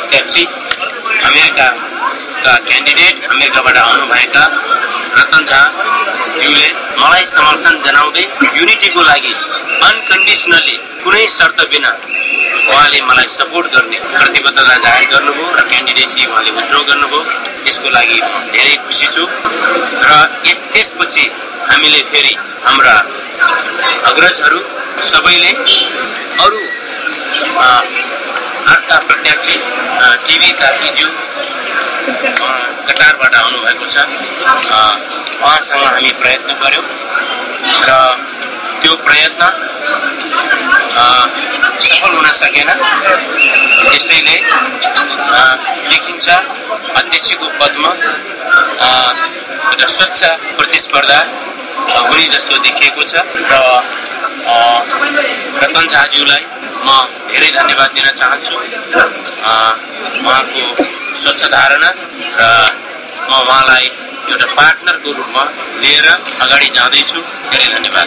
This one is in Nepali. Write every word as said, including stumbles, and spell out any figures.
प्रत्याशी अमेरिकाका क्यान्डिडेट अमेरिकाबाट आउनुभएका रतन झा ज्यूले मलाई समर्थन जनाउँदै युनिटीको लागि अनकन्डिसनली कुनै शर्त बिना उहाँले मलाई सपोर्ट गर्ने प्रतिबद्धता जाहेर गर्नुभयो र क्यान्डिडेसी उहाँले विथड्र गर्नुभयो। यसको लागि म धेरै खुसी छु र यस त्यसपछि हामीले फेरि हाम्रा अग्रजहरू सबैले अरू अर्का प्रत्याशी टिभी कार्कीज्यू कटारबाट आउनुभएको छ, उहाँसँग हामी प्रयत्न गर्यौँ र त्यो प्रयत्न सफल हुन सकेन। त्यसैले देखिन्छ अध्यक्षको पदमा एउटा स्वच्छ प्रतिस्पर्धा हुने जस्तो देखिएको छ र रतन झाज्यूलाई म धेरै धन्यवाद दिन चाहन्छु। उहाँको स्वच्छ धारणा र म उहाँलाई एउटा पार्टनरको रूपमा लिएर अगाडि जाँदैछु। धेरै धन्यवाद।